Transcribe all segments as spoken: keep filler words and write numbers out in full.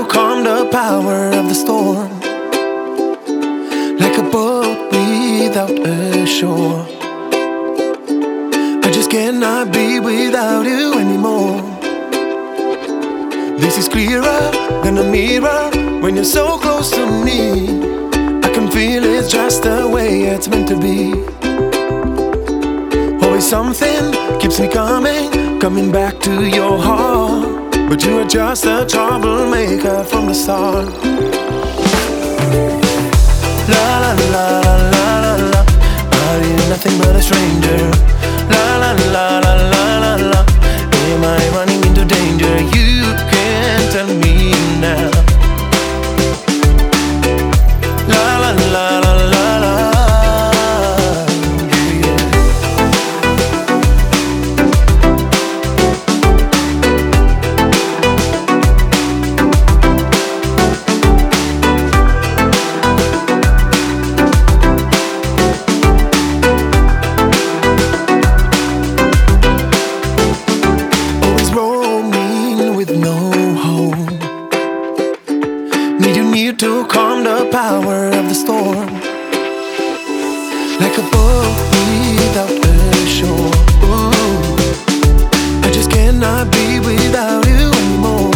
calm the power of the storm, like a boat without a shore. I just cannot be without you anymore. This is clearer than a mirror when you're so close to me. I can feel it's just the way it's meant to be. Always something keeps me coming, coming back to your heart. But you are just a troublemaker from the start. La la la la la la la, are you nothing but a stranger? La la la la la la la, am I running into danger? You can tell me now. La la la la la la, yeah. Always roaming with no home. Need you near to calm the power of the storm, like a boat without a shore. Ooh, I just cannot be without you anymore.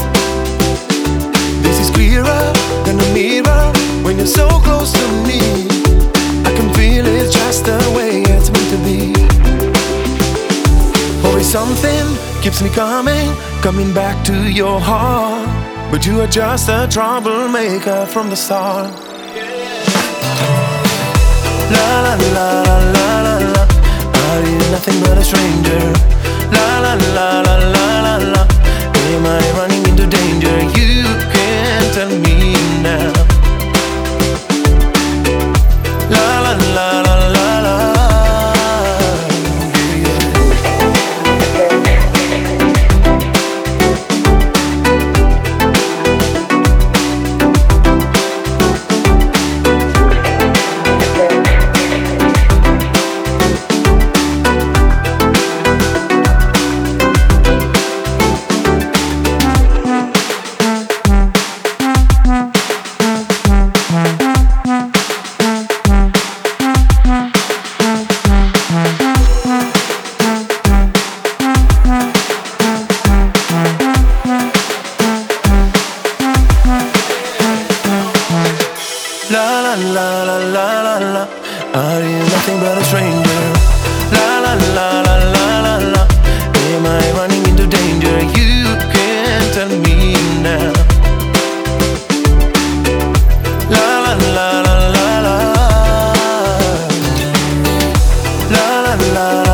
This is clearer than a mirror when you're so close to me. I can feel it's just the way it's meant to be. Always something keeps me coming, coming back to your heart. But you are just a troublemaker from the start. La la la la la la la, are you nothing but a stranger? La la la la la la la, am I running into danger? You can tell me now. La la la la la la, yeah. La la la la la la la, are you nothing but a stranger? La la la la la la la, am I running into danger? You can tell me now. La la la la la la, la la la.